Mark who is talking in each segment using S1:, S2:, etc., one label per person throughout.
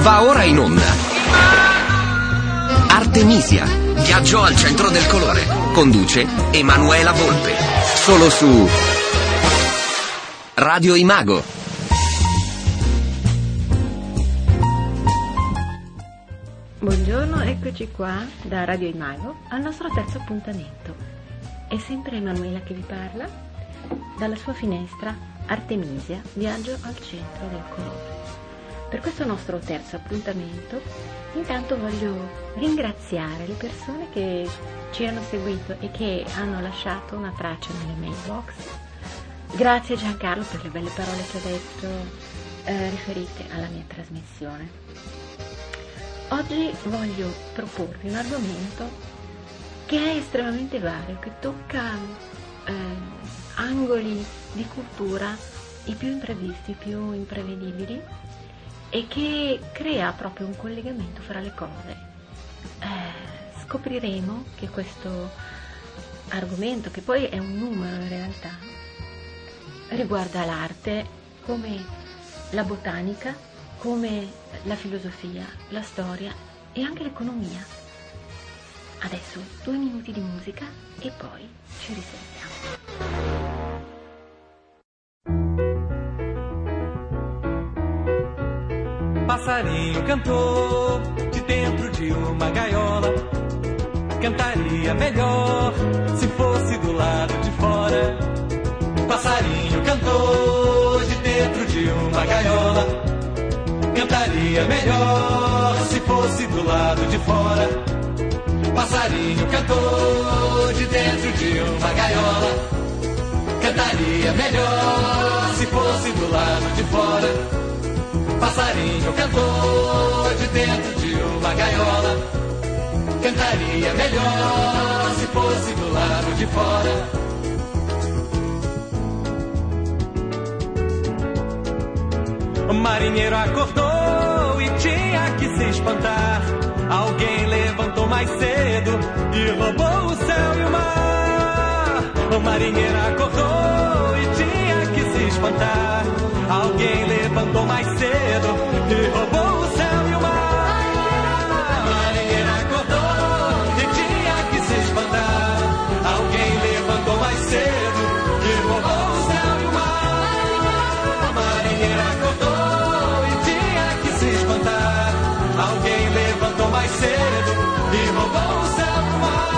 S1: Va ora in onda Artemisia, viaggio al centro del colore. Conduce Emanuela Volpe. Solo su Radio Imago.
S2: Buongiorno, eccoci qua da Radio Imago al nostro terzo appuntamento. È sempre Emanuela che vi parla dalla sua finestra Artemisia, viaggio al centro del colore. Per questo nostro terzo appuntamento intanto voglio ringraziare le persone che ci hanno seguito e che hanno lasciato una traccia nelle mailbox. Grazie Giancarlo per le belle parole che ha detto riferite alla mia trasmissione. Oggi voglio proporvi un argomento che è estremamente vario, che tocca angoli di cultura i più imprevisti, i più imprevedibili, e che crea proprio un collegamento fra le cose. Scopriremo che questo argomento, che poi è un numero in realtà, riguarda l'arte come la botanica, come la filosofia, la storia e anche l'economia. Adesso 2 minuti di musica e poi ci risentiamo.
S3: Passarinho cantou de dentro de uma gaiola. Cantaria melhor se fosse do lado de fora. Passarinho cantou de dentro de uma gaiola. Cantaria melhor se fosse do lado de fora. Passarinho cantou de dentro de uma gaiola. Cantaria melhor se fosse do lado de fora. Passarinho cantou de dentro de uma gaiola. Cantaria melhor se fosse do lado de fora. O marinheiro acordou e tinha que se espantar. Alguém levantou mais cedo e roubou o céu e o mar. O marinheiro acordou e tinha que se espantar. Alguém levantou mais cedo e roubou o céu e o mar. O marinheiro acordou e tinha que se espantar. Alguém levantou mais cedo e roubou o céu e o mar. O marinheiro acordou e tinha que se espantar. Alguém levantou mais cedo e roubou o céu e o mar.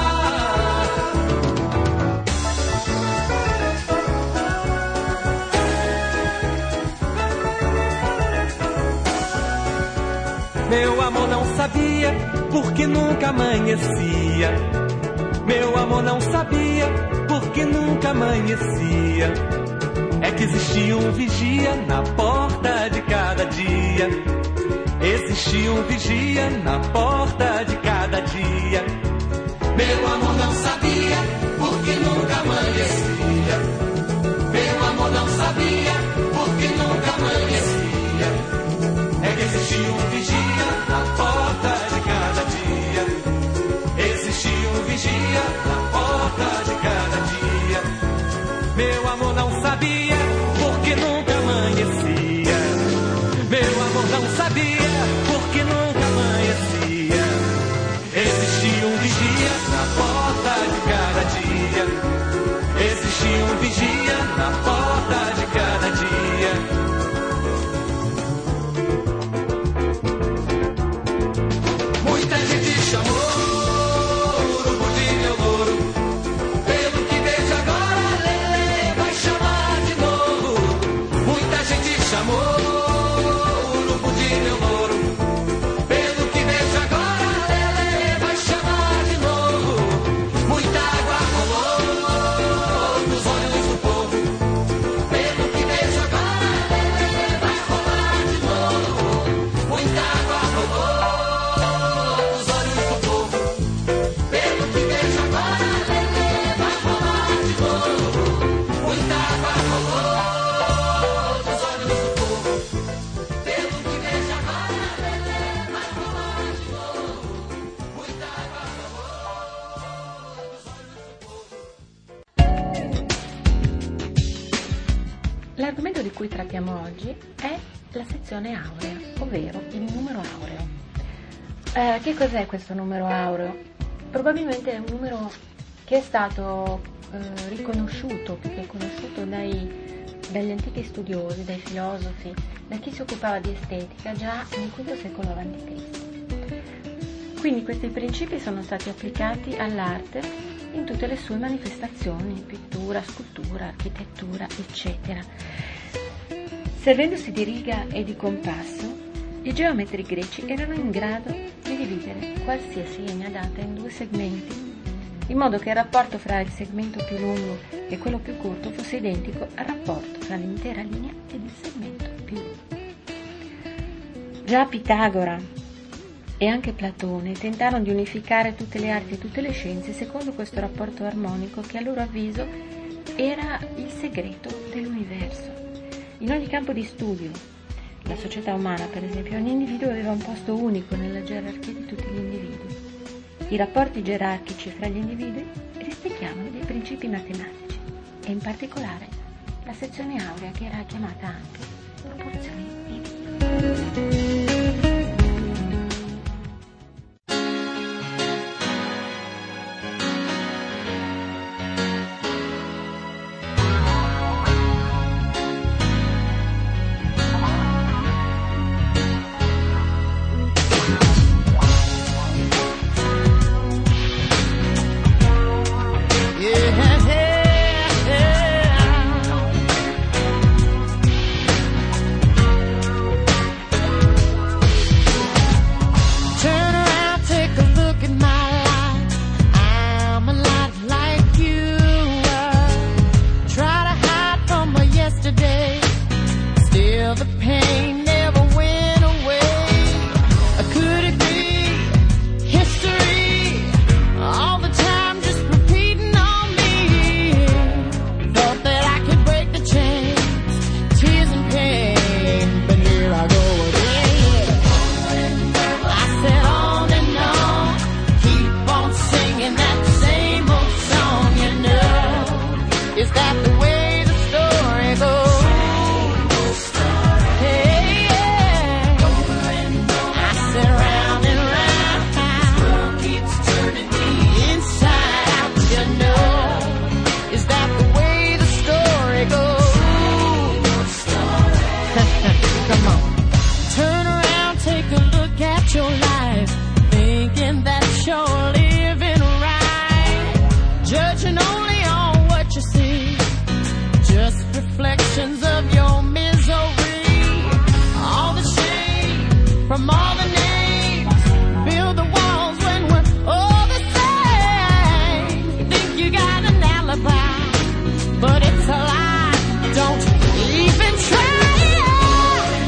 S3: Meu amor não sabia porque nunca amanhecia. Meu amor não sabia porque nunca amanhecia. É que existia um vigia na porta de cada dia. Existia um vigia na porta de cada dia. Meu amor não sabia porque nunca amanhecia. Meu amor não sabia porque nunca amanhecia. É que existia um vigia na porta de cada dia. Existia um vigia na porta de cada dia. Meu amor não sabia porque nunca amanhecia. Meu amor não sabia porque nunca amanhecia. Existia um vigia na porta de cada dia. Existia um vigia na porta de cada dia. Muita gente chamou o urubu de meu louro. Pelo que vejo agora, Lelê vai chamar de novo. Muita gente chamou o urubu de meu louro. Pelo que vejo agora, Lelê vai chamar de novo. Muita água rolou nos olhos do povo. Pelo que vejo agora, Lelê vai rolar de novo. Muita água rolou.
S2: L'argomento di cui trattiamo oggi è la sezione aurea, ovvero il numero aureo. Che cos'è questo numero aureo? Probabilmente è un numero che è stato riconosciuto, più che conosciuto dagli antichi studiosi, dai filosofi, da chi si occupava di estetica già nel V secolo a.C. Quindi questi principi sono stati applicati all'arte in tutte le sue manifestazioni, pittura, scultura, architettura, eccetera. Servendosi di riga e di compasso, i geometri greci erano in grado di dividere qualsiasi linea data in 2 segmenti, in modo che il rapporto fra il segmento più lungo e quello più corto fosse identico al rapporto fra l'intera linea ed il segmento più lungo. Già Pitagora e anche Platone tentarono di unificare tutte le arti e tutte le scienze secondo questo rapporto armonico che a loro avviso era il segreto dell'universo. In ogni campo di studio, la società umana per esempio, ogni individuo aveva un posto unico nella gerarchia di tutti gli individui. I rapporti gerarchici fra gli individui rispecchiavano dei principi matematici e in particolare la sezione aurea, che era chiamata anche proporzioni divine.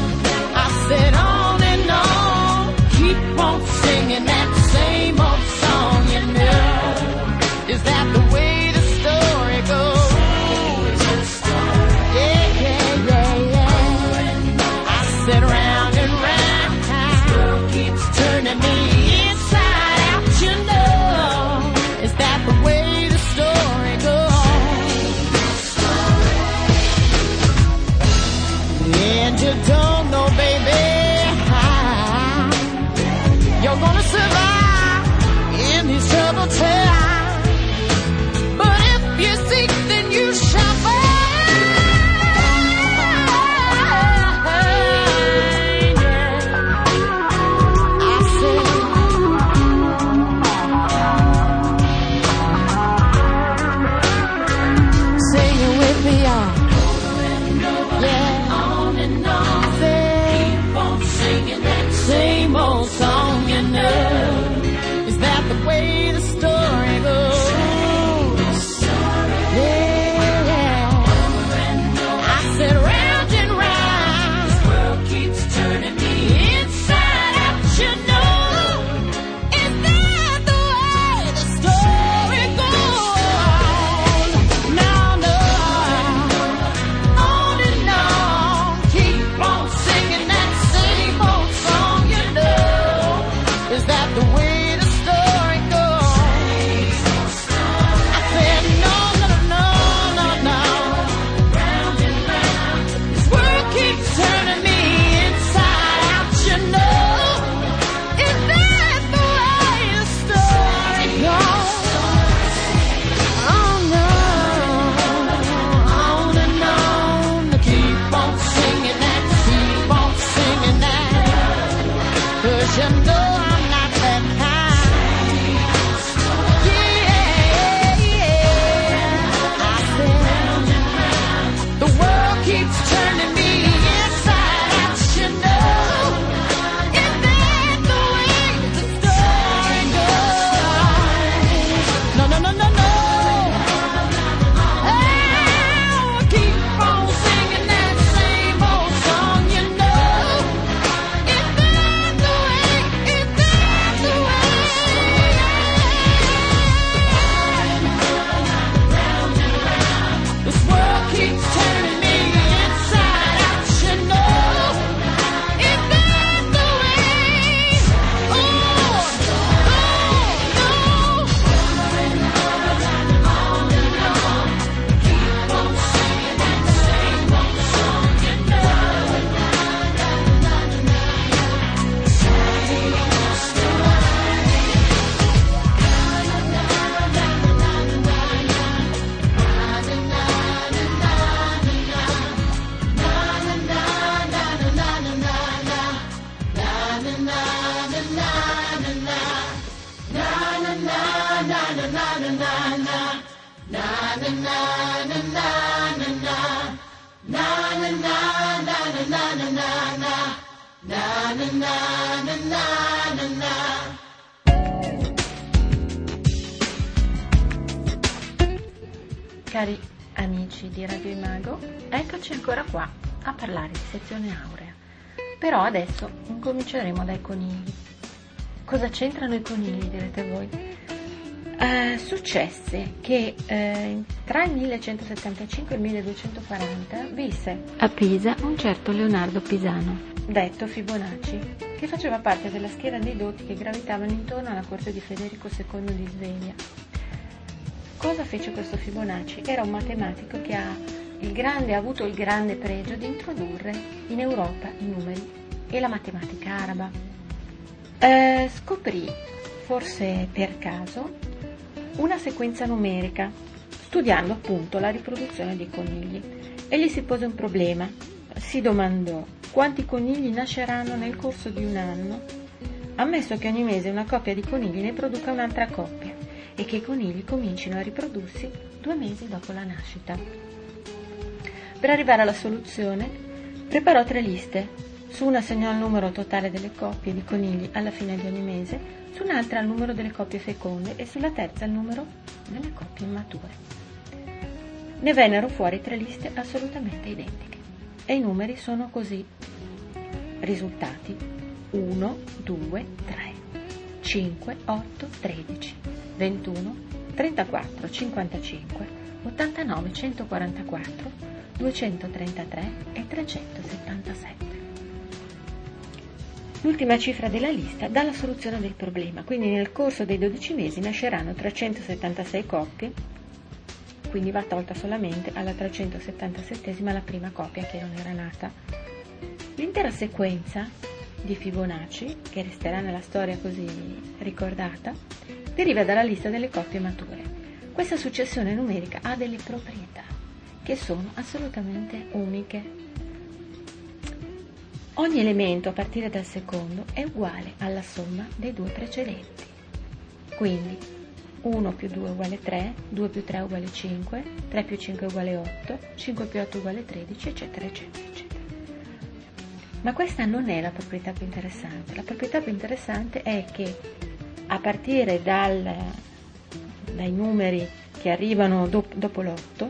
S4: Singing that same old song. 'cause you know I'm not that kind. Yeah, yeah. I said the world keeps turning me inside out, you know. Is that the way the story goes? No, no, no, no, no. Oh, keep on singing that same old song, you know. Is that the way? Is that the way? This world keeps turning me inside out, you know. Is that the way? Oh, keep on singing that same old song, you
S2: Cari amici di Radio Imago, eccoci ancora qua a parlare di sezione aurea. Però adesso incominceremo dai conigli. Cosa c'entrano i conigli, direte voi? Successe che tra il 1175 e il 1240 visse a Pisa un certo Leonardo Pisano, detto Fibonacci, che faceva parte della schiera dei doti che gravitavano intorno alla corte di Federico II di Svevia. Cosa fece questo Fibonacci? Era un matematico che ha avuto il grande pregio di introdurre in Europa i numeri e la matematica araba. Scoprì, forse per caso, una sequenza numerica, studiando appunto la riproduzione dei conigli, e gli si pose un problema. Si domandò quanti conigli nasceranno nel corso di un anno, ammesso che ogni mese una coppia di conigli ne produca un'altra coppia e che i conigli comincino a riprodursi 2 mesi dopo la nascita. Per arrivare alla soluzione preparò 3 liste. Su una segnò il numero totale delle coppie di conigli alla fine di ogni mese, su un'altra il numero delle coppie feconde e sulla terza il numero delle coppie immature. Ne vennero fuori 3 liste assolutamente identiche e i numeri sono così risultati: 1, 2, 3, 5, 8, 13, 21, 34, 55, 89, 144, 233 e 377. L'ultima cifra della lista dà la soluzione del problema, quindi nel corso dei 12 mesi nasceranno 376 coppie, quindi va tolta solamente alla 377esima la prima coppia che non era nata. L'intera sequenza di Fibonacci, che resterà nella storia così ricordata, deriva dalla lista delle coppie mature. Questa successione numerica ha delle proprietà che sono assolutamente uniche. Ogni elemento a partire dal secondo è uguale alla somma dei 2 precedenti. Quindi 1 più 2 uguale 3, 2 più 3 uguale 5, 3 più 5 uguale 8, 5 più 8 uguale 13, eccetera, eccetera, eccetera. Ma questa non è la proprietà più interessante. La proprietà più interessante è che a partire dai numeri che arrivano dopo l'8,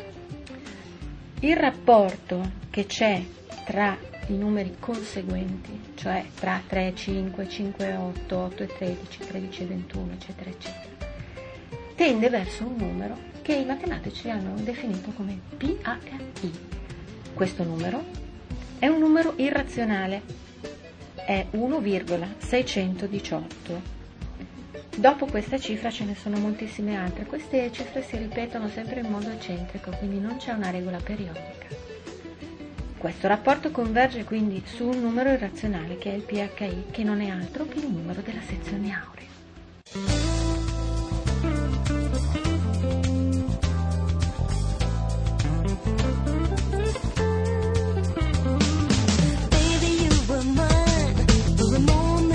S2: il rapporto che c'è tra i numeri conseguenti, cioè tra 3 e 5, 5 e 8, 8 e 13, 13 e 21, eccetera, eccetera, tende verso un numero che i matematici hanno definito come PHI. Questo numero è un numero irrazionale, è 1,618. Dopo questa cifra ce ne sono moltissime altre. Queste cifre si ripetono sempre in modo eccentrico, quindi non c'è una regola periodica. Questo rapporto converge quindi su un numero irrazionale che è il PHI, che non è altro che il numero della sezione aurea.
S4: Baby, you were mine for a moment.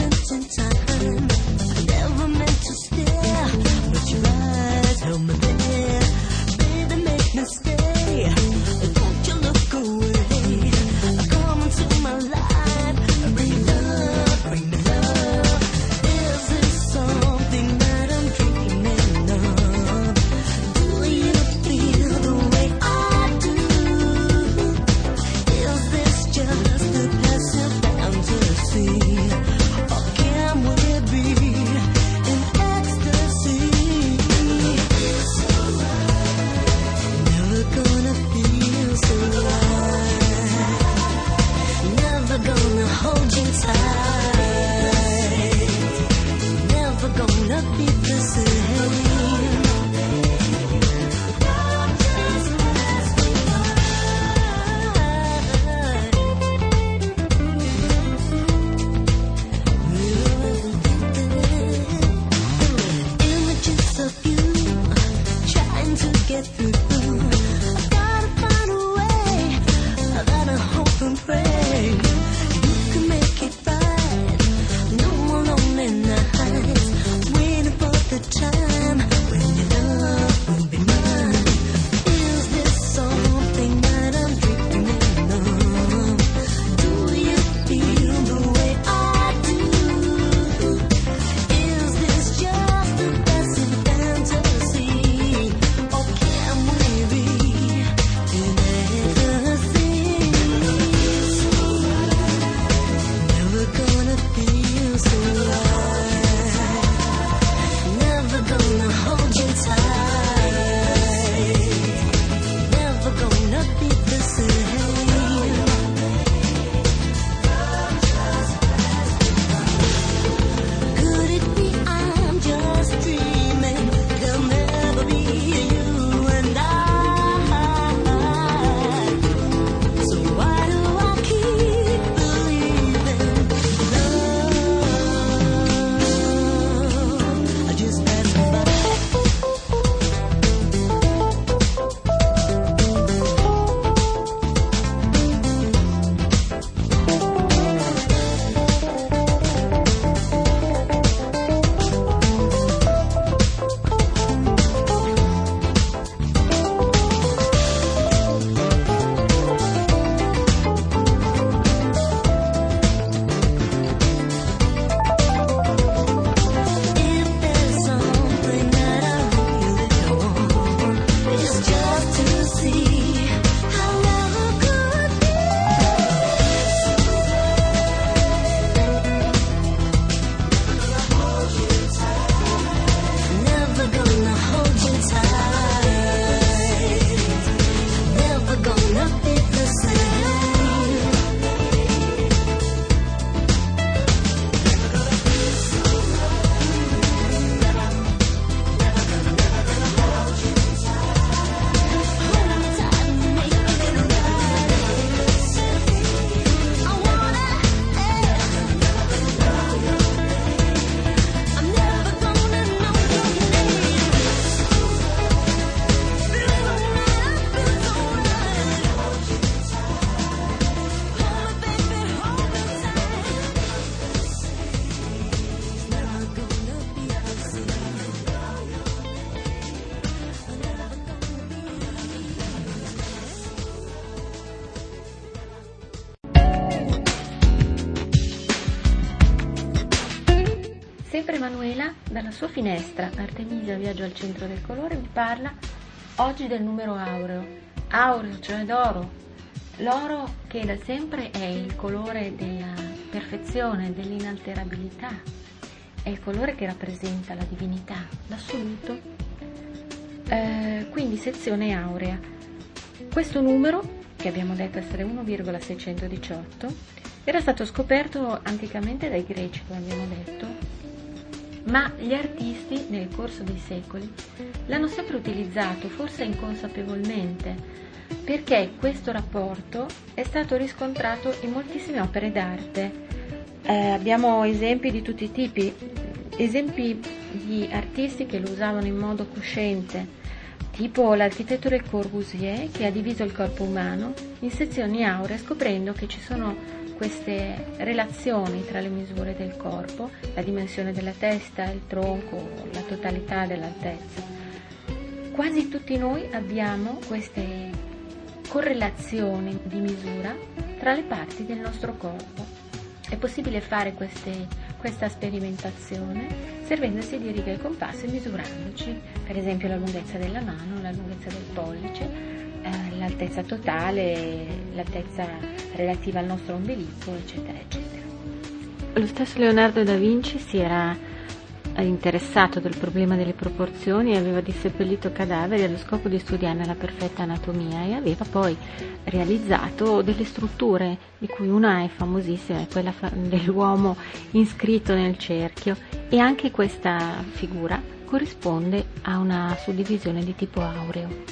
S2: sempre Emanuela, dalla sua finestra, Artemisia Viaggio al centro del colore, vi parla oggi del numero aureo. Aureo, cioè d'oro. L'oro che da sempre è il colore della perfezione, dell'inalterabilità, è il colore che rappresenta la divinità, l'assoluto. Quindi sezione aurea. Questo numero, che abbiamo detto essere 1,618, era stato scoperto anticamente dai greci, come abbiamo detto, ma gli artisti nel corso dei secoli l'hanno sempre utilizzato, forse inconsapevolmente, perché questo rapporto è stato riscontrato in moltissime opere d'arte. Abbiamo esempi di tutti i tipi, esempi di artisti che lo usavano in modo cosciente, tipo l'architetto Le Corbusier, che ha diviso il corpo umano in sezioni auree, scoprendo che ci sono queste relazioni tra le misure del corpo, la dimensione della testa, il tronco, la totalità dell'altezza. Quasi tutti noi abbiamo queste correlazioni di misura tra le parti del nostro corpo. È possibile fare questa sperimentazione servendosi di righe e compasso e misurandoci, per esempio la lunghezza della mano, la lunghezza del pollice, l'altezza totale, l'altezza relativa al nostro ombelico, eccetera, eccetera. Lo stesso Leonardo da Vinci si era interessato del problema delle proporzioni e aveva disseppellito cadaveri allo scopo di studiarne la perfetta anatomia, e aveva poi realizzato delle strutture, di cui una è famosissima, è quella dell'uomo inscritto nel cerchio, e anche questa figura corrisponde a una suddivisione di tipo aureo.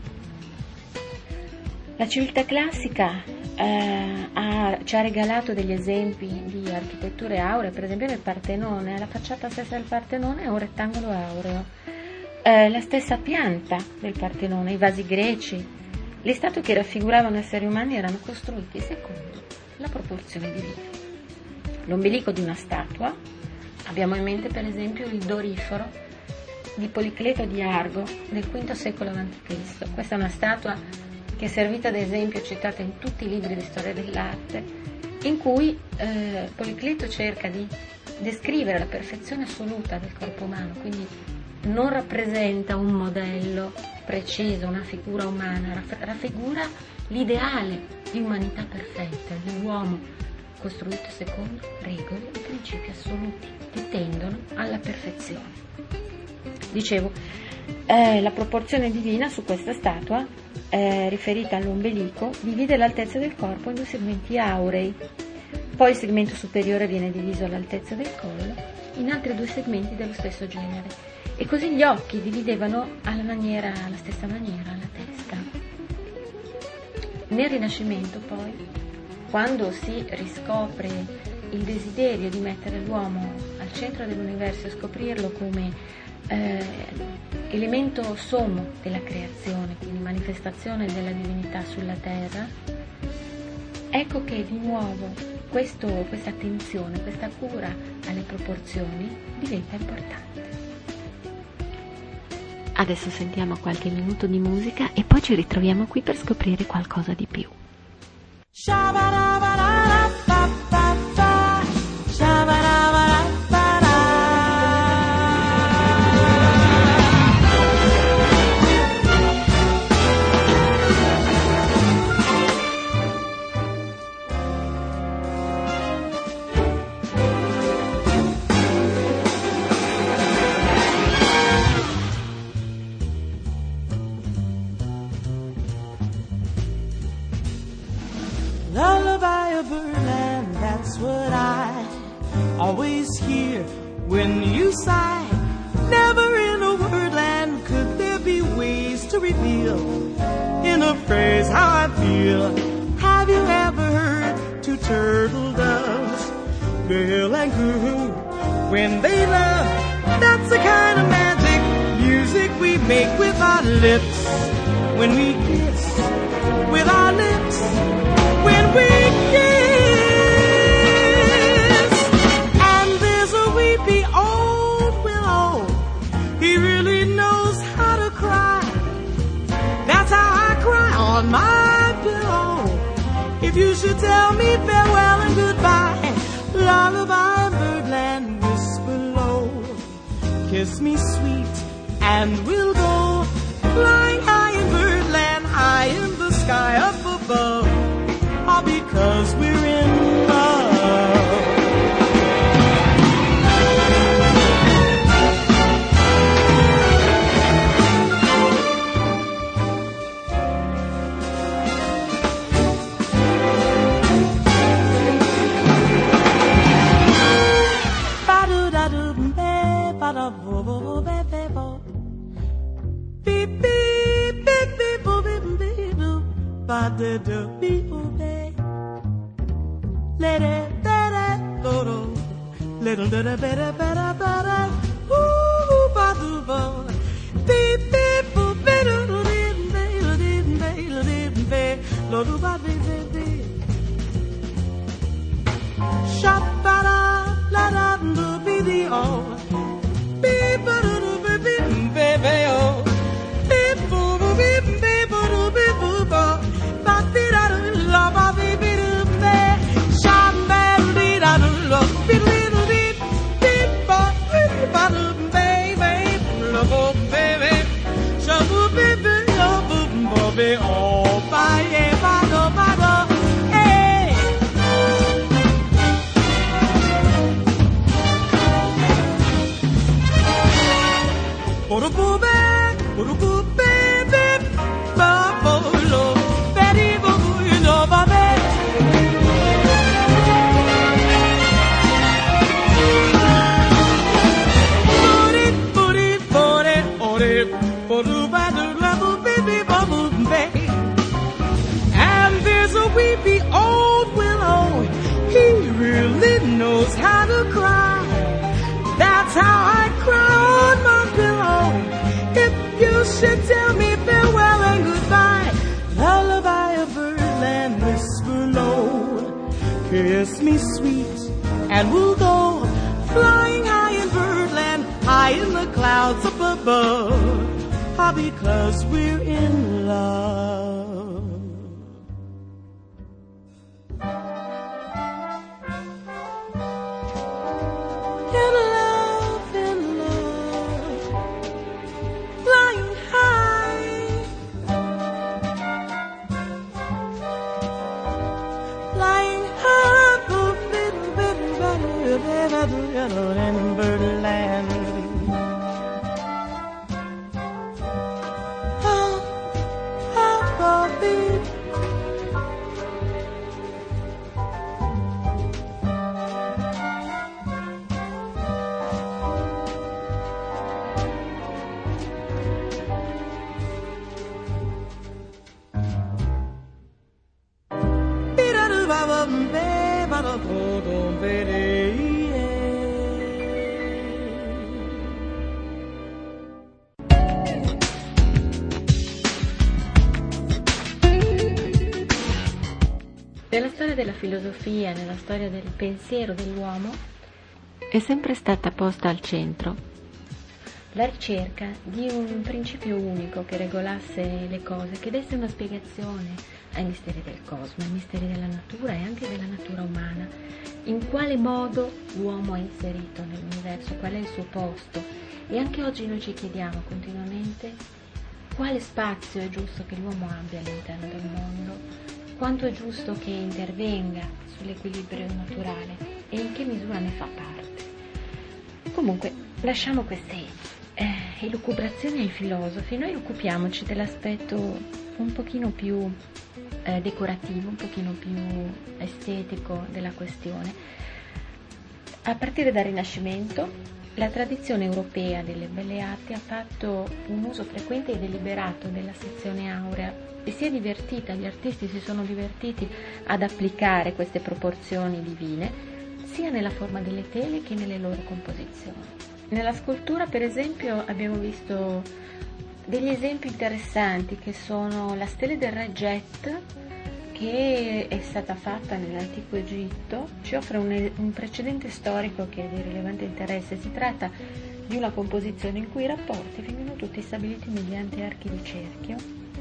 S2: La civiltà classica ci ha regalato degli esempi di architetture auree, per esempio nel Partenone, la facciata stessa del Partenone è un rettangolo aureo, la stessa pianta del Partenone, i vasi greci, le statue che raffiguravano esseri umani erano costruiti secondo la proporzione divina. L'ombelico di una statua, abbiamo in mente per esempio il doriforo di Policleto di Argo del V secolo a.C. Questa è una statua che è servita ad esempio, citata in tutti i libri di storia dell'arte, in cui Policleto cerca di descrivere la perfezione assoluta del corpo umano, quindi non rappresenta un modello preciso, una figura umana, raffigura l'ideale di umanità perfetta, di uomo costruito secondo regole e principi assoluti che tendono alla perfezione. Dicevo, la proporzione divina su questa statua riferita all'ombelico divide l'altezza del corpo in due segmenti aurei, poi il segmento superiore viene diviso all'altezza del collo in altri due segmenti dello stesso genere, e così gli occhi dividevano alla stessa maniera la testa. Nel Rinascimento poi, quando si riscopre il desiderio di mettere l'uomo al centro dell'universo e scoprirlo come elemento sommo della creazione, quindi manifestazione della divinità sulla terra, ecco che di nuovo questa attenzione, questa cura alle proporzioni diventa importante. Adesso sentiamo qualche minuto di musica e poi ci ritroviamo qui per scoprire qualcosa di più.
S3: Lullaby of Birdland, that's what I always hear when you sigh. Never in a wordland could there be ways to reveal in a phrase how I feel. Have you ever heard two turtle doves, bill and coo, when they love? That's the kind of magic music we make with our lips when we kiss, with our lips when we kiss. And there's a weepy old willow, he really knows how to cry. That's how I cry on my pillow. If you should tell me farewell and goodbye, lullaby in Birdland, whisper low. kiss me sweet, and we'll go flying high in birdland, high in the sky up above, all because we're in love. And there's a weepy old willow, he really knows how to cry. That's how I cry on my pillow. If you should tell me farewell and goodbye, lullaby of birdland, whisper low, kiss me sweet, and we'll go flying high in birdland, high in the clouds up above, all because we're in love. In birdland.
S2: Nella storia della filosofia, nella storia del pensiero dell'uomo, è sempre stata posta al centro la ricerca di un principio unico che regolasse le cose, che desse una spiegazione ai misteri del cosmo, ai misteri della natura e anche della natura umana. In quale modo l'uomo è inserito nell'universo, qual è il suo posto. E anche oggi noi ci chiediamo continuamente quale spazio è giusto che l'uomo abbia all'interno del mondo, quanto è giusto che intervenga sull'equilibrio naturale e in che misura ne fa parte. Comunque, lasciamo queste elucubrazioni ai filosofi, noi occupiamoci dell'aspetto un pochino più decorativo, un pochino più estetico della questione. A partire dal Rinascimento, la tradizione europea delle belle arti ha fatto un uso frequente e deliberato della sezione aurea e si è divertita, gli artisti si sono divertiti ad applicare queste proporzioni divine sia nella forma delle tele che nelle loro composizioni. Nella scultura, per esempio, abbiamo visto degli esempi interessanti che sono la stele del re Jet, che è stata fatta nell'antico Egitto, ci offre un precedente storico che è di rilevante interesse. Si tratta di una composizione in cui i rapporti vengono tutti stabiliti mediante archi di cerchio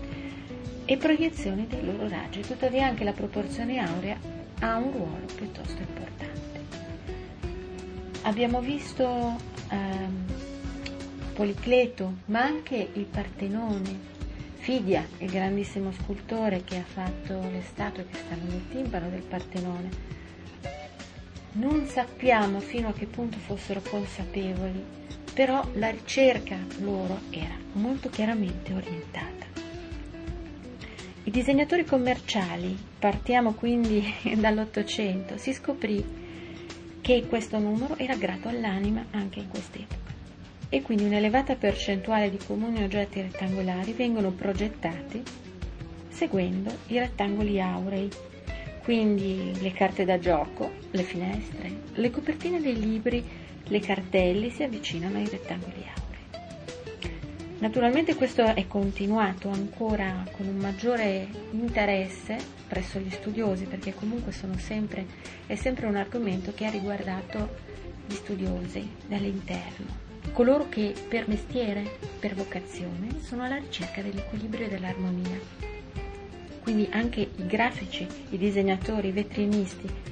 S2: e proiezioni dei loro raggi, tuttavia anche la proporzione aurea ha un ruolo piuttosto importante. Abbiamo visto Policleto, ma anche il Partenone, Fidia, il grandissimo scultore che ha fatto le statue che stanno nel timpano del Partenone. Non sappiamo fino a che punto fossero consapevoli, però la ricerca loro era molto chiaramente orientata. I disegnatori commerciali, partiamo quindi dall'Ottocento, si scoprì che questo numero era grato all'anima anche in quest'epoca e quindi un'elevata percentuale di comuni oggetti rettangolari vengono progettati seguendo i rettangoli aurei, quindi le carte da gioco, le finestre, le copertine dei libri, le cartelle si avvicinano ai rettangoli aurei. Naturalmente questo è continuato ancora con un maggiore interesse presso gli studiosi, perché comunque è sempre un argomento che ha riguardato gli studiosi dall'interno, coloro che per mestiere, per vocazione, sono alla ricerca dell'equilibrio e dell'armonia. Quindi anche i grafici, i disegnatori, i vetrinisti.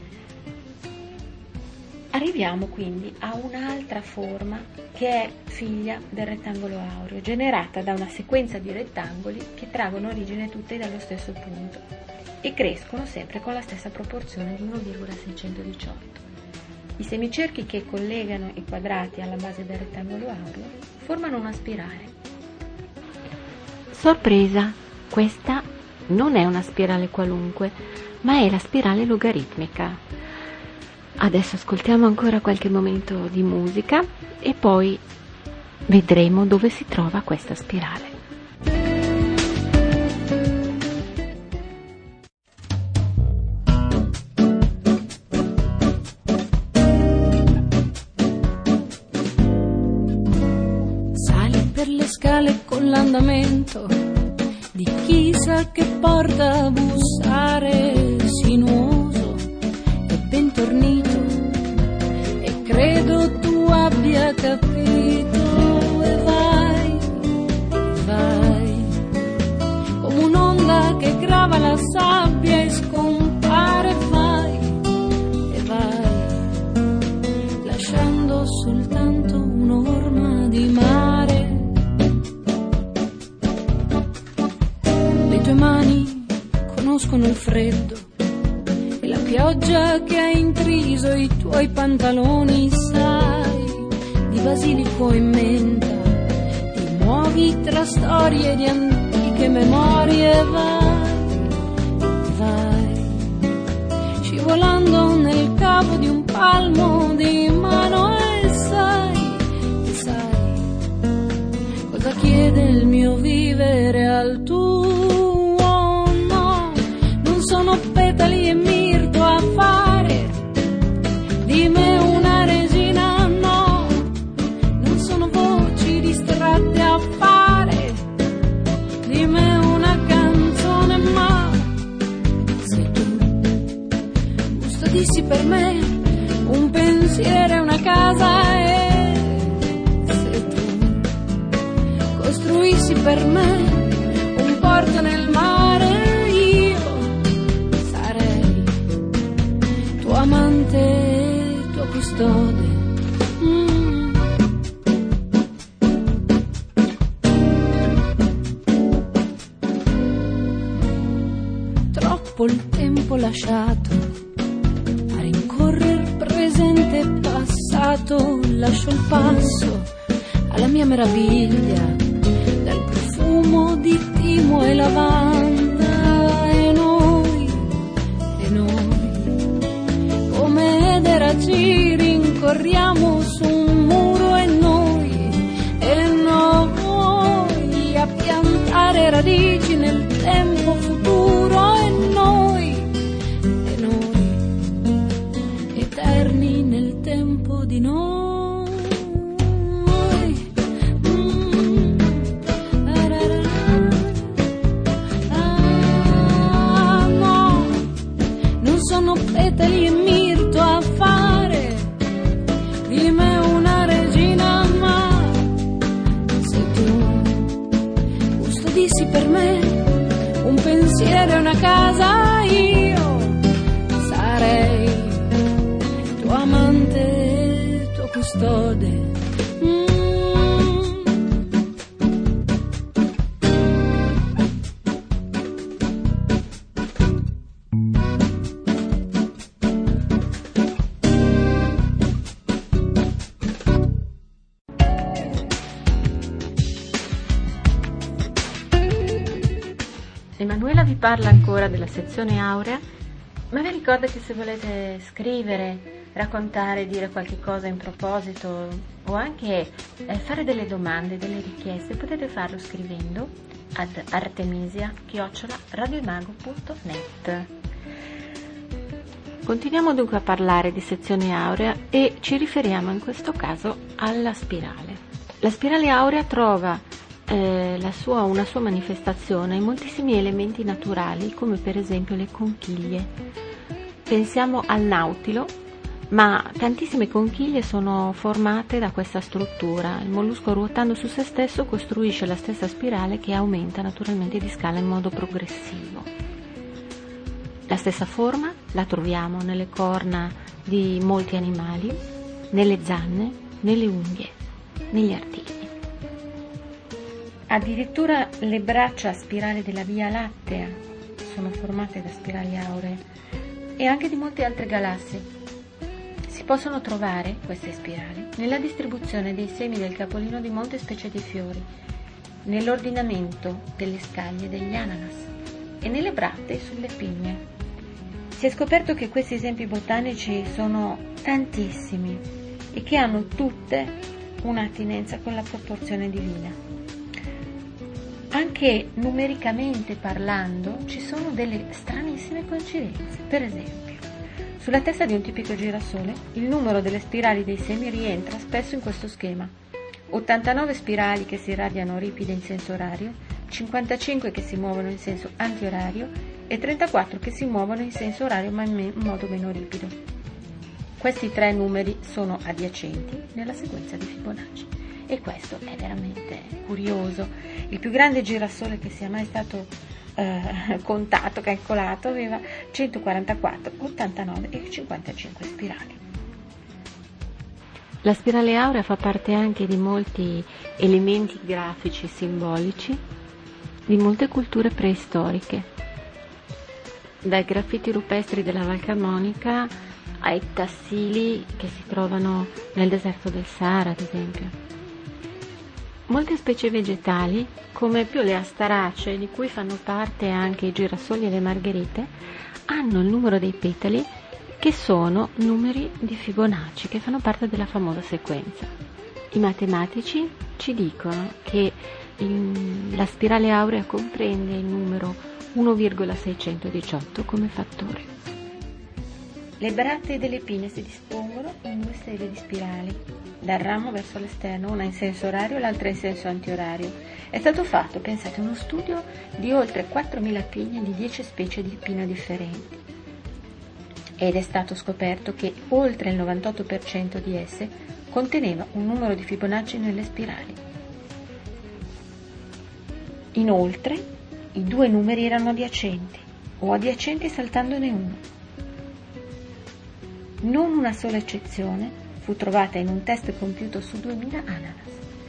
S2: Arriviamo quindi a un'altra forma che è figlia del rettangolo aureo, generata da una sequenza di rettangoli che traggono origine tutti dallo stesso punto e crescono sempre con la stessa proporzione di 1,618. I semicerchi che collegano i quadrati alla base del rettangolo aureo formano una spirale. Sorpresa, questa non è una spirale qualunque, ma è la spirale logaritmica. Adesso ascoltiamo ancora qualche momento di musica e poi vedremo dove si trova questa spirale.
S5: Sali per le scale con l'andamento di chi sa che porta a bussare sinuoso e bentornito, e credo tu abbia capito, e vai, come un'onda che grava la sabbia e scompare, e vai, lasciando soltanto un'orma di mare. Le tue mani conoscono il freddo e la pioggia che ha intriso i tuoi pantaloni, sai, di basilico e menta, ti muovi tra storie di antiche memorie, vai, scivolando nel cavo di un palmo di mano, e sai cosa chiede il mio vivere al tuo, no, non sono petali e mirto a fare di me una regina, no, non sono voci distratte a fare di me una canzone, ma sei tu, custodissi per me un pensiero e una casa, e se tu costruissi per me un porto nel mare, io sarei tuo amante, tuo custode. Troppo il tempo lasciato a rincorrere presente e passato, lascio il passo alla mia meraviglia dal profumo di timo e lavanda, e noi come edera ci rincorriamo su un muro, e noi a piantare radici nel tempo futuro, e noi eterni nel tempo di noi. No, non sono petali e mirto a fare di me una regina, ma se tu custodissi per me un pensiero e una casa, io sarei tuo amante, tuo custode.
S2: vi parla ancora della sezione aurea, ma vi ricordo che se volete scrivere, raccontare, dire qualche cosa in proposito o anche fare delle domande, delle richieste, potete farlo scrivendo ad artemisia@radioimago.net. Continuiamo dunque a parlare di sezione aurea e ci riferiamo in questo caso alla spirale. La spirale aurea trova una sua manifestazione in moltissimi elementi naturali, come per esempio le conchiglie. Pensiamo al nautilo, ma tantissime conchiglie sono formate da questa struttura. Il mollusco, ruotando su se stesso, costruisce la stessa spirale che aumenta naturalmente di scala in modo progressivo. La stessa forma la troviamo nelle corna di molti animali, nelle zanne, nelle unghie, negli artigli. Addirittura le braccia a spirale della Via Lattea sono formate da spirali auree e anche di molte altre galassie. Si possono trovare queste spirali nella distribuzione dei semi del capolino di molte specie di fiori, nell'ordinamento delle scaglie degli ananas e nelle brattee sulle pigne. Si è scoperto che questi esempi botanici sono tantissimi e che hanno tutte un'attinenza con la proporzione divina. Anche numericamente parlando ci sono delle stranissime coincidenze. Per esempio, sulla testa di un tipico girasole il numero delle spirali dei semi rientra spesso in questo schema: 89 spirali che si irradiano ripide in senso orario, 55 che si muovono in senso antiorario e 34 che si muovono in senso orario ma in modo meno ripido. Questi tre numeri sono adiacenti nella sequenza di Fibonacci. E questo è veramente curioso. Il più grande girasole che sia mai stato contato, calcolato, aveva 144, 89 e 55 spirali. La spirale aurea fa parte anche di molti elementi grafici simbolici di molte culture preistoriche, dai graffiti rupestri della Val Camonica ai tassili che si trovano nel deserto del Sahara, ad esempio. Molte specie vegetali, come più le astaracee, di cui fanno parte anche i girasoli e le margherite, hanno il numero dei petali che sono numeri di Fibonacci, che fanno parte della famosa sequenza. I matematici ci dicono che la spirale aurea comprende il numero 1,618 come fattore. Le brattee delle pinne si dispongono in due serie di spirali, dal ramo verso l'esterno, una in senso orario e l'altra in senso antiorario. È stato fatto, pensate, uno studio di oltre 4.000 pigne di 10 specie di pino differenti. Ed è stato scoperto che oltre il 98% di esse conteneva un numero di Fibonacci nelle spirali. Inoltre, i due numeri erano adiacenti, o adiacenti saltandone uno. Non una sola eccezione fu trovata in un test compiuto su 2000 ananas.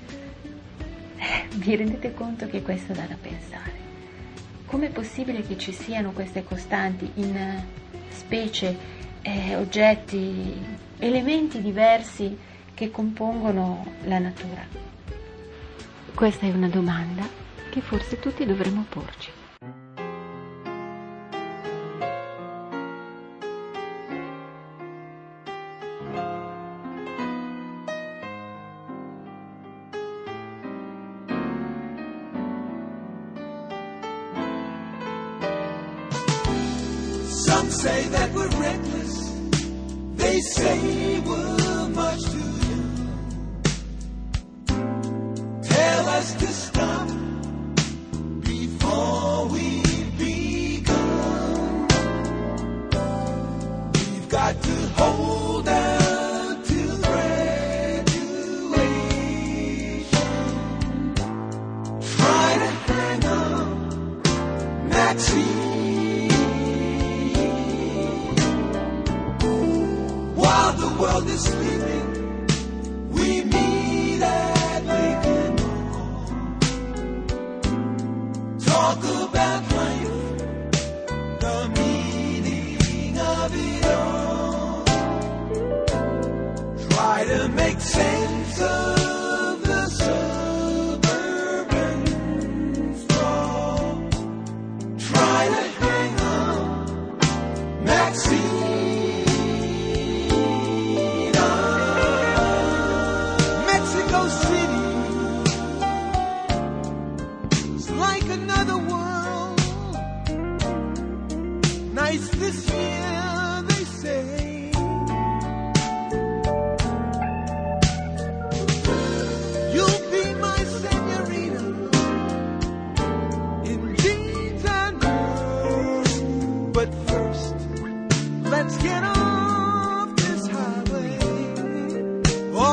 S2: Vi rendete conto che questo dà da pensare? Com'è possibile che ci siano queste costanti in specie, oggetti, elementi diversi che compongono la natura? Questa è una domanda che forse tutti dovremmo porci.
S6: Some say that we're reckless, they say we're much too young. Tell us to stop before we've begun. We've got to hold on to graduation. Try to hang on, Maxine. While the world is sleeping, we meet at Lincoln Hall. Talk about life, the meaning of it all. Try to make sense of the suburban sprawl. Try to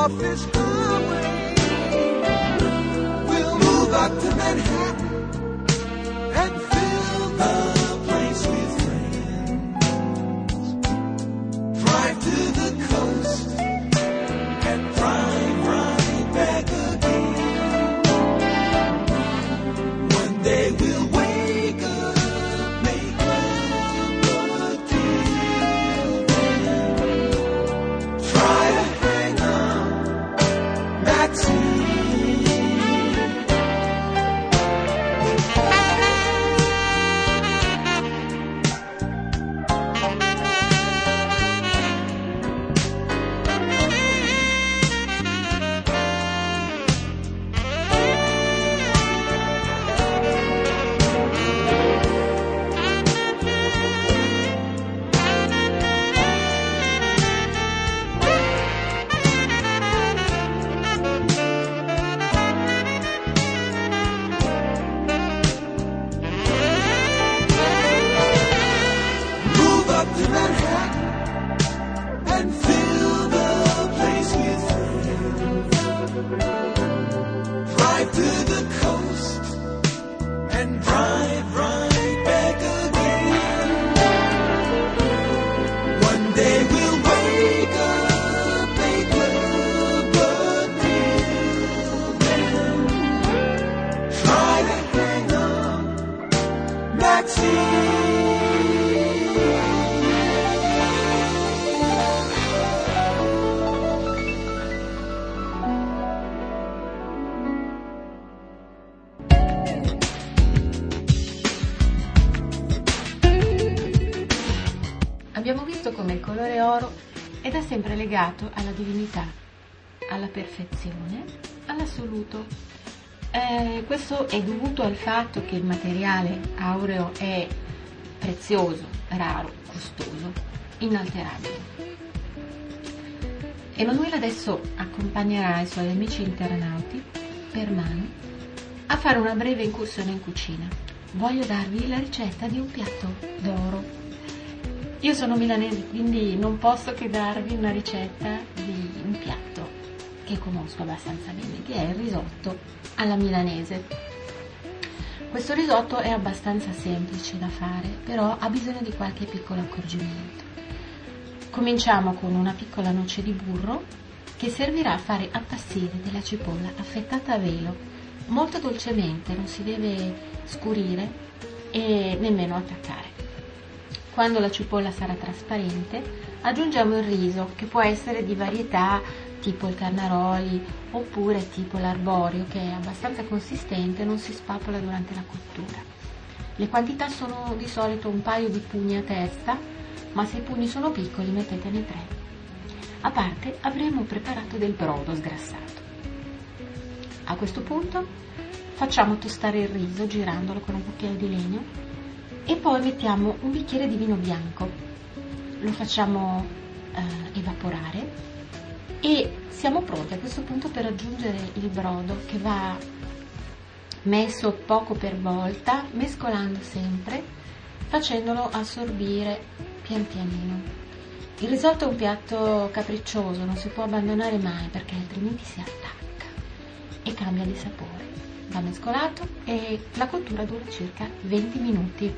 S6: Crawfish Highway. We'll move up to Manhattan and fill the place with friends. Drive to the coast and drive right back again. One day we'll wake up, make love, but till then, try to hang on, Maxine. Move up to Manhattan and fill the place with friends. Drive to the coast and drive right back again. One day we'll wake up, make love, but till then, try to hang on, Maxine.
S2: Abbiamo visto come il colore oro è da sempre legato alla divinità, alla perfezione, all'assoluto. Questo è dovuto al fatto che il materiale aureo è prezioso, raro, costoso, inalterabile. Emanuele adesso accompagnerà i suoi amici internauti per mano a fare una breve incursione in cucina. Voglio darvi la ricetta di un piatto d'oro. Io sono milanese, quindi non posso che darvi una ricetta di un piatto che conosco abbastanza bene, che è il risotto alla milanese. Questo risotto è abbastanza semplice da fare, però ha bisogno di qualche piccolo accorgimento. Cominciamo con una piccola noce di burro che servirà a fare appassire della cipolla affettata a velo, molto dolcemente, non si deve scurire e nemmeno attaccare. Quando la cipolla sarà trasparente, aggiungiamo il riso, che può essere di varietà tipo il carnaroli oppure tipo l'arborio, che è abbastanza consistente e non si spapola durante la cottura. Le quantità sono di solito un paio di pugni a testa, ma se i pugni sono piccoli mettetene 3. A parte avremo preparato del brodo sgrassato. A questo punto facciamo tostare il riso girandolo con un cucchiaio di legno e poi mettiamo un bicchiere di vino bianco, lo facciamo evaporare e siamo pronti a questo punto per aggiungere il brodo, che va messo poco per volta, mescolando sempre, facendolo assorbire pian pianino. Il risotto è un piatto capriccioso, non si può abbandonare mai perché altrimenti si attacca e cambia di sapore. Va mescolato e la cottura dura circa 20 minuti.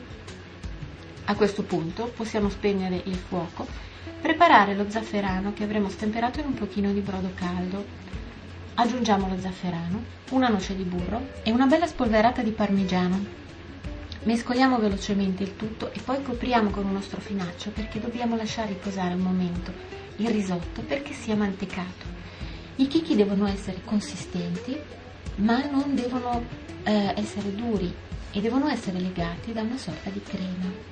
S2: A questo punto possiamo spegnere il fuoco, preparare lo zafferano che avremo stemperato in un pochino di brodo caldo. Aggiungiamo lo zafferano, una noce di burro e una bella spolverata di parmigiano. Mescoliamo velocemente il tutto e poi copriamo con uno strofinaccio perché dobbiamo lasciare riposare un momento il risotto perché sia mantecato. I chicchi devono essere consistenti, ma non devono essere duri e devono essere legati da una sorta di crema.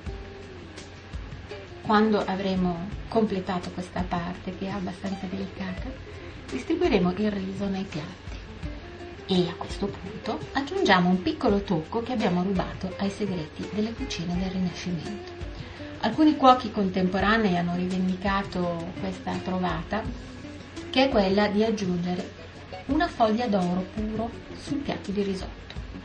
S2: Quando avremo completato questa parte, che è abbastanza delicata, distribuiremo il riso nei piatti e a questo punto aggiungiamo un piccolo tocco che abbiamo rubato ai segreti delle cucine del Rinascimento. Alcuni cuochi contemporanei hanno rivendicato questa trovata, che è quella di aggiungere una foglia d'oro puro sul piatto di risotto.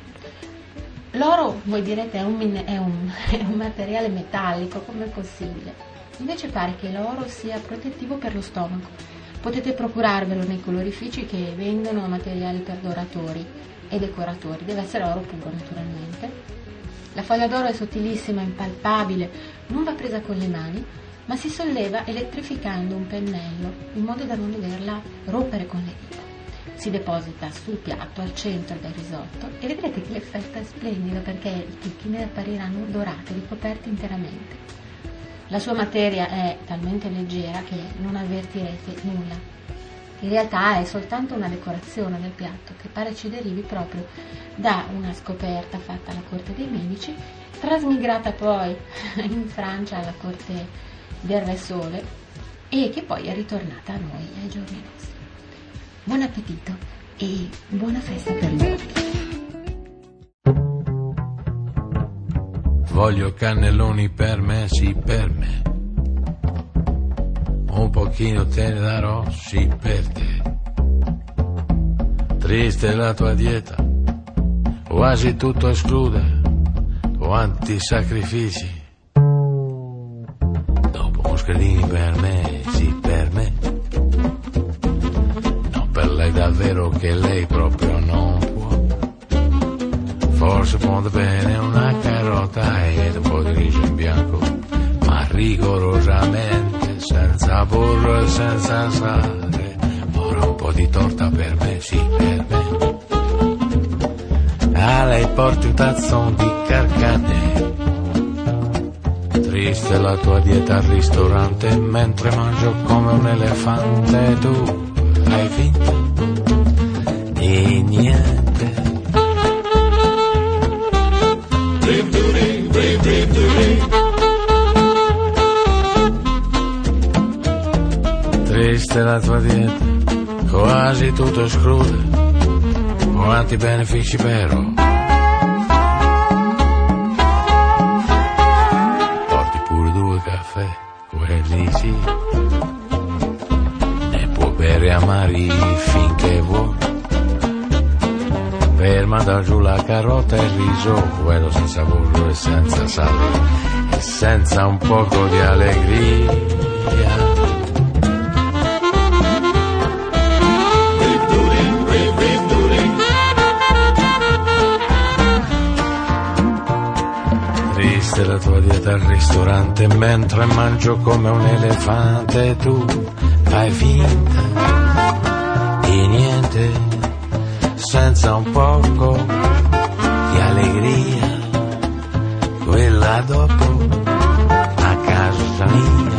S2: L'oro, voi direte, è un materiale metallico, com'è possibile? Invece pare che l'oro sia protettivo per lo stomaco, Potete procurarvelo nei colorifici che vendono materiali per doratori e decoratori, deve essere oro puro naturalmente. La foglia d'oro è sottilissima, impalpabile, non va presa con le mani, ma si solleva elettrificando un pennello in modo da non doverla rompere con le dita. Si deposita sul piatto al centro del risotto e vedrete che l'effetto è splendido perché i chicchine appariranno dorati, ricoperti interamente. La sua materia è talmente leggera che non avvertirete nulla. In realtà è soltanto una decorazione del piatto che pare ci derivi proprio da una scoperta fatta alla corte dei Medici, trasmigrata poi in Francia alla corte del Re Sole e che poi è ritornata a noi ai giorni nostri. Buon appetito e buona festa per gli occhi.
S7: Voglio cannelloni per me, sì per me. Un pochino te ne darò, sì per te. Triste la tua dieta, quasi tutto esclude, quanti sacrifici. Dopo moschellini per me, sì per me. Non per lei davvero che lei proprio non può. Forse può bene una carota ed un po' di riso in bianco, ma rigorosamente senza burro e senza sale. Ora un po' di torta per me, sì per me. A lei porti un tazzone di carcane. Triste la tua dieta al ristorante, mentre mangio come un elefante. Tu hai finto di niente. Triste la tua dieta, quasi tutto esclude, quanti benefici però. Porti pure 2 caffè, quelli sì, ne può bere amari finché vuoi. Per mandar giù la carota e il riso, quello senza burro e senza sale, e senza un poco di allegria. Triste la tua dieta al ristorante, mentre mangio come un elefante. Tu fai finta di niente, senza un poco di allegria. Quella dopo a casa mia.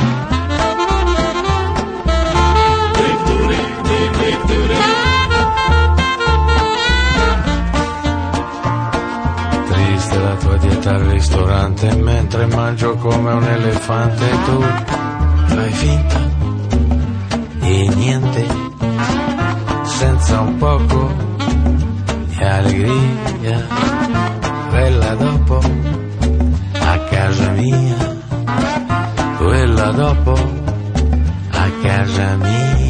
S7: Triste la tua dieta al ristorante, mentre mangio come un elefante. Tu fai finta di niente, senza un poco di allegria. Quella dopo a casa mia. Quella dopo a casa mia.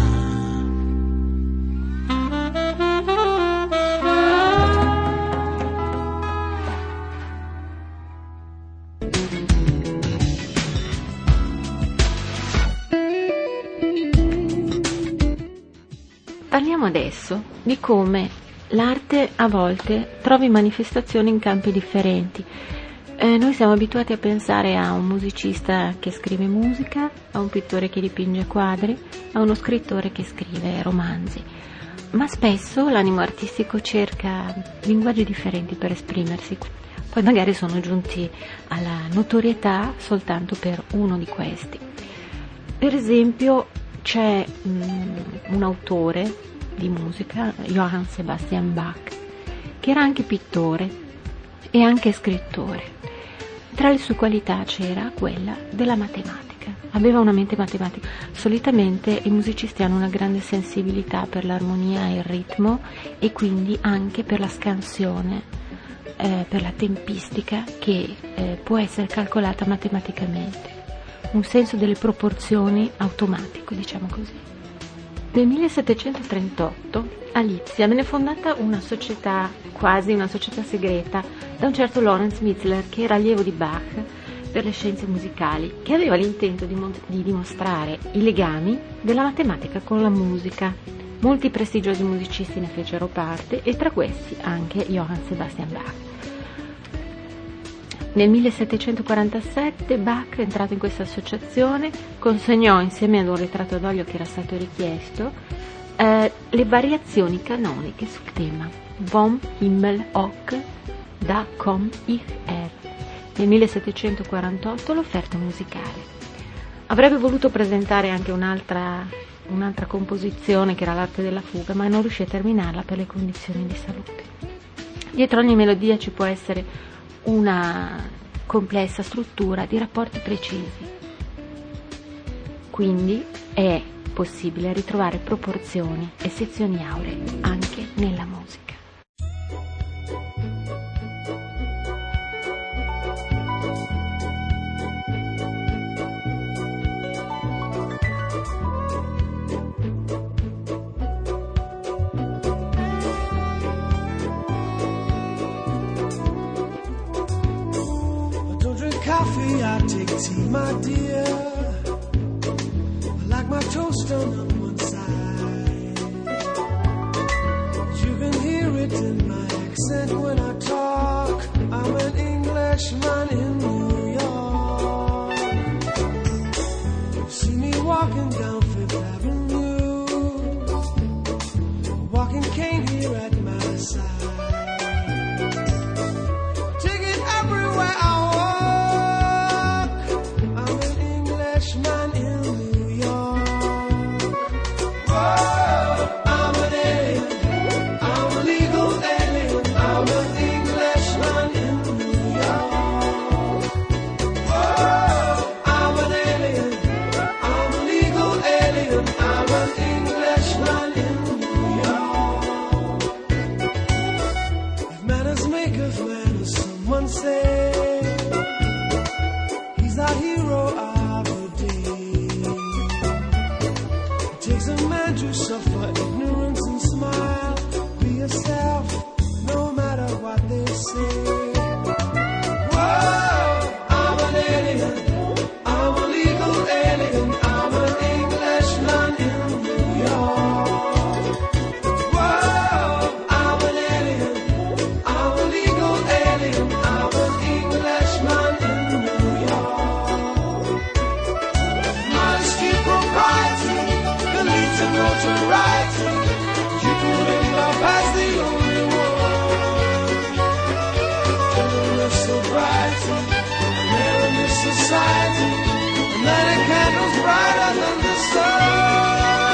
S2: Parliamo adesso di come l'arte a volte trovi manifestazioni in campi differenti. Noi siamo abituati a pensare a un musicista che scrive musica, a un pittore che dipinge quadri, a uno scrittore che scrive romanzi, ma spesso l'animo artistico cerca linguaggi differenti per esprimersi. Poi magari sono giunti alla notorietà soltanto per uno di questi. Per esempio c'è un autore di musica, Johann Sebastian Bach, che era anche pittore e anche scrittore. Tra le sue qualità c'era quella della matematica. Aveva una mente matematica. Solitamente i musicisti hanno una grande sensibilità per l'armonia e il ritmo e quindi anche per la scansione, per la tempistica che può essere calcolata matematicamente. Un senso delle proporzioni automatico, diciamo così. Nel 1738 a Lipsia venne fondata una società, quasi una società segreta, da un certo Lorenz Mitzler, che era allievo di Bach, per le scienze musicali, che aveva l'intento di dimostrare i legami della matematica con la musica. Molti prestigiosi musicisti ne fecero parte e tra questi anche Johann Sebastian Bach. Nel 1747 Bach, entrato in questa associazione, consegnò insieme ad un ritratto d'olio che era stato richiesto le variazioni canoniche sul tema Vom Himmel hoch da komm ich her. Nel 1748 l'offerta musicale. Avrebbe voluto presentare anche un'altra composizione che era l'arte della fuga, ma non riuscì a terminarla per le condizioni di salute. Dietro ogni melodia ci può essere una complessa struttura di rapporti precisi. Quindi è possibile ritrovare proporzioni e sezioni auree anche nella musica.
S6: Coffee, I take tea, my dear. I like my toast on one side. You can hear it in my accent when I talk. I'm an Englishman in New York. You see me walking down Fifth Avenue, walking cane here at my side. Take it everywhere I walk. Man in New York. Whoa, I'm an alien. I'm a legal alien. I'm an Englishman in New York. Whoa, I'm an alien. I'm a legal alien. I'm an Englishman in New York. If manners make of manners, someone say he's our hero. Takes a man to suffer ignorance and smile. Be yourself, no matter what they say. Whoa, I'm an alien. I'm a legal alien. I'm an Englishman in New York. Whoa, I'm an alien. I'm a legal alien. I'm an Englishman in New York. Modesty, propriety, to notoriety, you put love as the only one. Endless sobriety, meaningless society, and lighting candles brighter than the sun.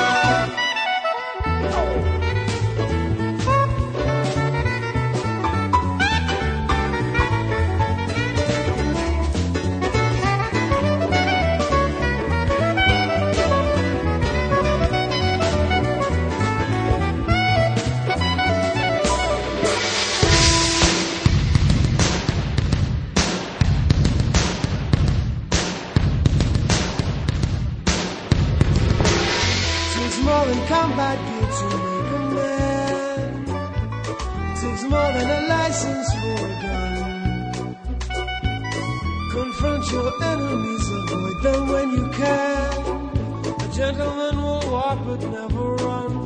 S6: Combat gear to make a man. It takes more than a license for a gun. Confront your enemies, avoid them when you can. A gentleman will walk but never run.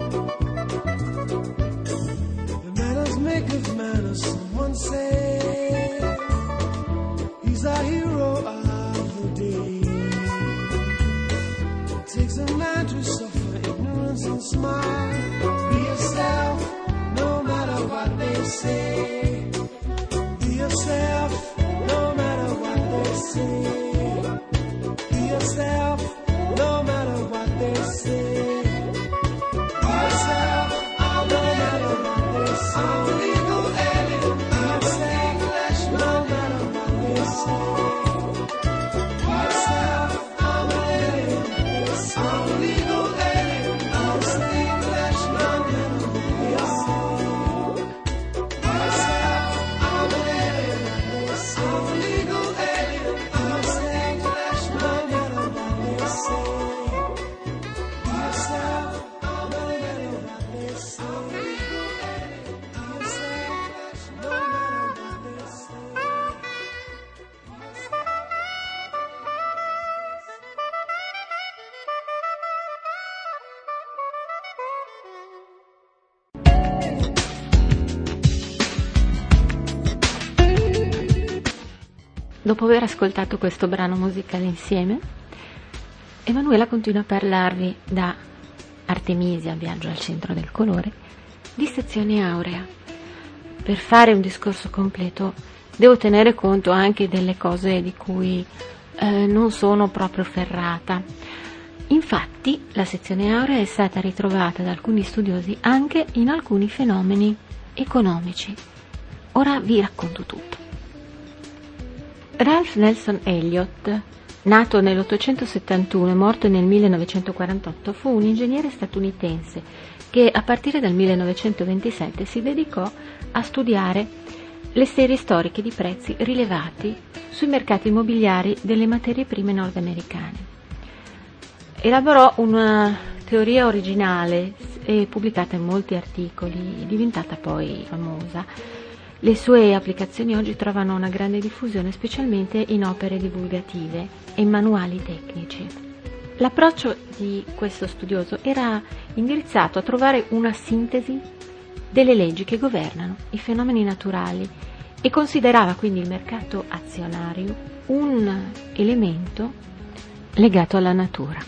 S6: The manners make of manners, someone say. He's our hero of the day. It takes a man to suffer and smile. Be yourself, no matter what they say. Be yourself, no matter what they say. Be yourself, no matter what they say. Be yourself, no matter what they say. I'm a legal alien. I'm an English, no matter what they say. Be yourself, I'm an alien. I'm a legal alien. I'm an Englishman in New York.
S2: dopo aver ascoltato questo brano musicale insieme, Emanuela continua a parlarvi da Artemisia, Viaggio al centro del colore, di sezione aurea. Per fare un discorso completo devo tenere conto anche delle cose di cui non sono proprio ferrata. Infatti la sezione aurea è stata ritrovata da alcuni studiosi anche in alcuni fenomeni economici. Ora vi racconto tutto. Ralph Nelson Elliott, nato nell'871 e morto nel 1948, fu un ingegnere statunitense che a partire dal 1927 si dedicò a studiare le serie storiche di prezzi rilevati sui mercati immobiliari delle materie prime nordamericane. Elaborò una teoria originale e pubblicata in molti articoli, diventata poi famosa. Le sue applicazioni oggi trovano una grande diffusione, specialmente in opere divulgative e in manuali tecnici. L'approccio di questo studioso era indirizzato a trovare una sintesi delle leggi che governano i fenomeni naturali e considerava quindi il mercato azionario un elemento legato alla natura.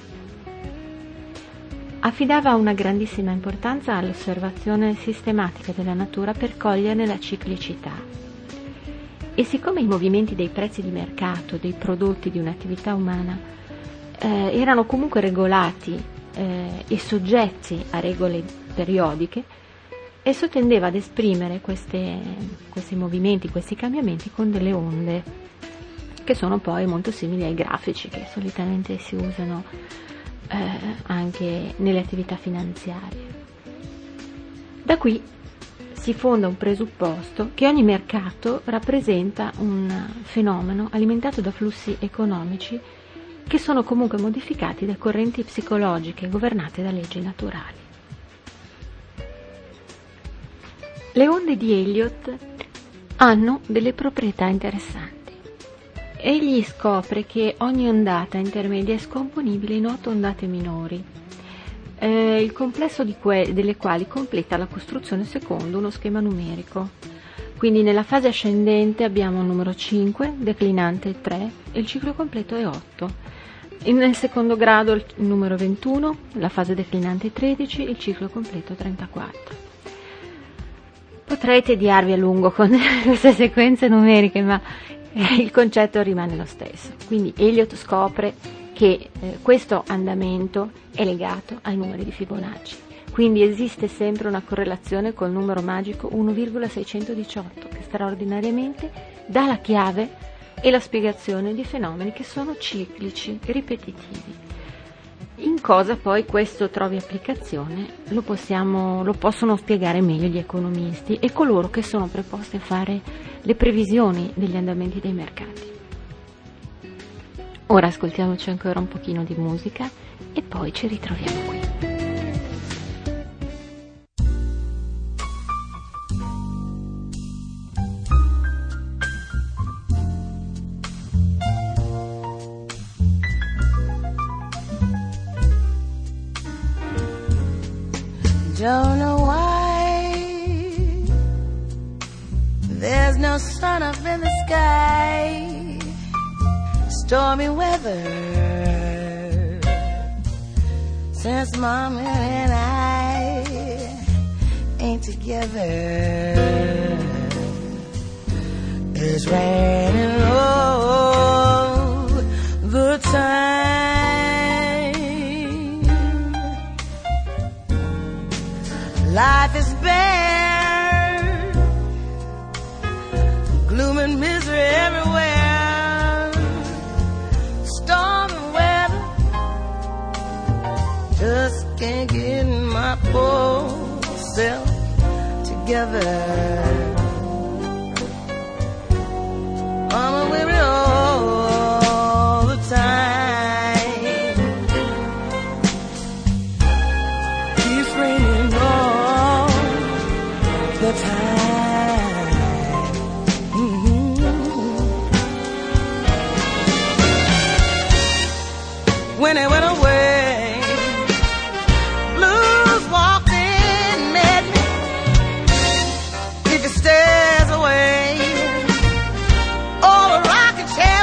S2: Affidava una grandissima importanza all'osservazione sistematica della natura per coglierne la ciclicità. E siccome i movimenti dei prezzi di mercato dei prodotti di un'attività umana erano comunque regolati e soggetti a regole periodiche, esso tendeva ad esprimere questi movimenti, questi cambiamenti con delle onde che sono poi molto simili ai grafici che solitamente si usano anche nelle attività finanziarie. Da qui si fonda un presupposto che ogni mercato rappresenta un fenomeno alimentato da flussi economici che sono comunque modificati da correnti psicologiche governate da leggi naturali. Le onde di Elliott hanno delle proprietà interessanti. Egli scopre che ogni ondata intermedia è scomponibile in 8 ondate minori, il complesso delle quali completa la costruzione secondo uno schema numerico. Quindi nella fase ascendente abbiamo il numero 5, declinante 3 e il ciclo completo è 8. Nel secondo grado il numero 21, la fase declinante 13, il ciclo completo 34. Potrei tediarvi a lungo con queste sequenze numeriche, ma il concetto rimane lo stesso. Quindi Elliott scopre che questo andamento è legato ai numeri di Fibonacci. Quindi esiste sempre una correlazione col numero magico 1,618 che straordinariamente dà la chiave e la spiegazione di fenomeni che sono ciclici, ripetitivi. In cosa poi questo trovi applicazione lo possono spiegare meglio gli economisti e coloro che sono preposti a fare le previsioni degli andamenti dei mercati. Ora ascoltiamoci ancora un pochino di musica e poi ci ritroviamo qui.
S8: Don't know why there's no sun up in the sky. Stormy weather since Mama and I ain't together. It's raining all the time. Life is bare, gloom and misery everywhere. Storm and weather, just can't get my poor self together. I'm weary all the time. Keeps raining all the time. When it went away, blues walked in, met me. If it stays away, all the rocking chair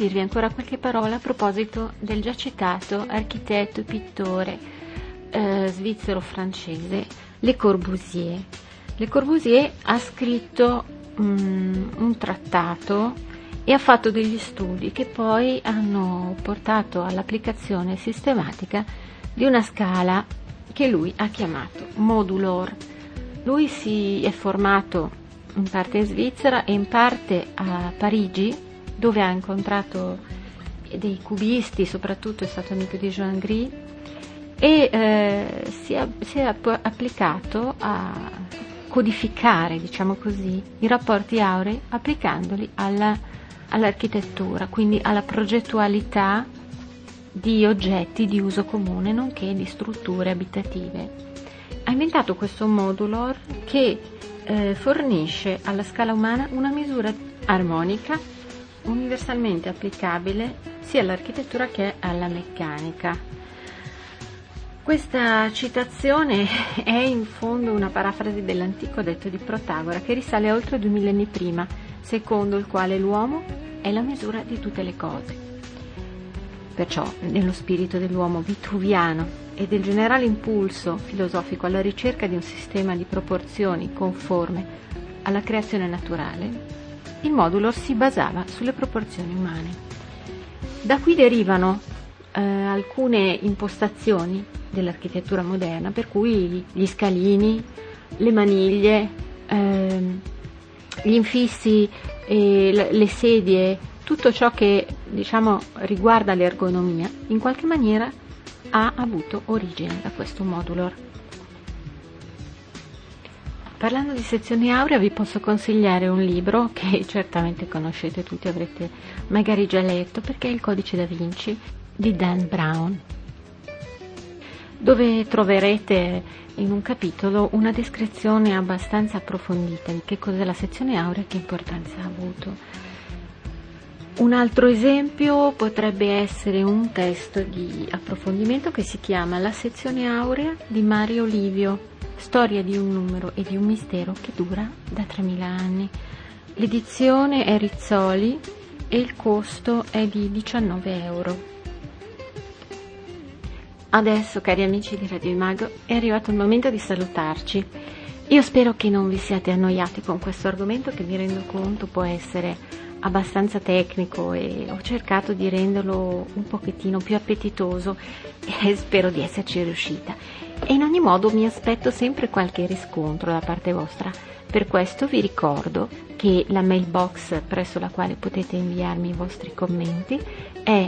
S2: dirvi ancora qualche parola a proposito del già citato architetto e pittore svizzero-francese Le Corbusier. Le Corbusier ha scritto un trattato e ha fatto degli studi che poi hanno portato all'applicazione sistematica di una scala che lui ha chiamato modulor. Lui si è formato in parte in Svizzera e in parte a Parigi, dove ha incontrato dei cubisti, soprattutto è stato amico di Joan Gris, e si è applicato a codificare, diciamo così, i rapporti aurei applicandoli all'architettura, quindi alla progettualità di oggetti di uso comune, nonché di strutture abitative. Ha inventato questo modulor che fornisce alla scala umana una misura armonica universalmente applicabile sia all'architettura che alla meccanica. Questa citazione è in fondo una parafrasi dell'antico detto di Protagora che risale a oltre 2 millenni prima, secondo il quale l'uomo è la misura di tutte le cose. Perciò, nello spirito dell'uomo vitruviano e del generale impulso filosofico alla ricerca di un sistema di proporzioni conforme alla creazione naturale, il modulor si basava sulle proporzioni umane. Da qui derivano alcune impostazioni dell'architettura moderna, per cui gli scalini, le maniglie, gli infissi, le sedie, tutto ciò che diciamo riguarda l'ergonomia, in qualche maniera ha avuto origine da questo modulor. Parlando di sezioni aurea vi posso consigliare un libro che certamente conoscete tutti, avrete magari già letto, perché è Il Codice da Vinci di Dan Brown, dove troverete in un capitolo una descrizione abbastanza approfondita di che cos'è la sezione aurea e che importanza ha avuto. Un altro esempio potrebbe essere un testo di approfondimento che si chiama La sezione aurea di Mario Livio, storia di un numero e di un mistero che dura da 3000 anni. L'edizione è Rizzoli e il costo è di 19 euro. Adesso, cari amici di Radio Imago, è arrivato il momento di salutarci. Io spero che non vi siate annoiati con questo argomento, che mi rendo conto può essere abbastanza tecnico, e ho cercato di renderlo un pochettino più appetitoso e spero di esserci riuscita. E in ogni modo mi aspetto sempre qualche riscontro da parte vostra. Per questo vi ricordo che la mailbox presso la quale potete inviarmi i vostri commenti è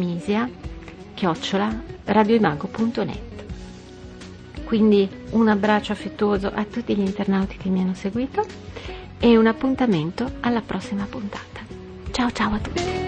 S2: artemisia@radioimago.net. Quindi un abbraccio affettuoso a tutti gli internauti che mi hanno seguito e un appuntamento alla prossima puntata. Ciao ciao a tutti.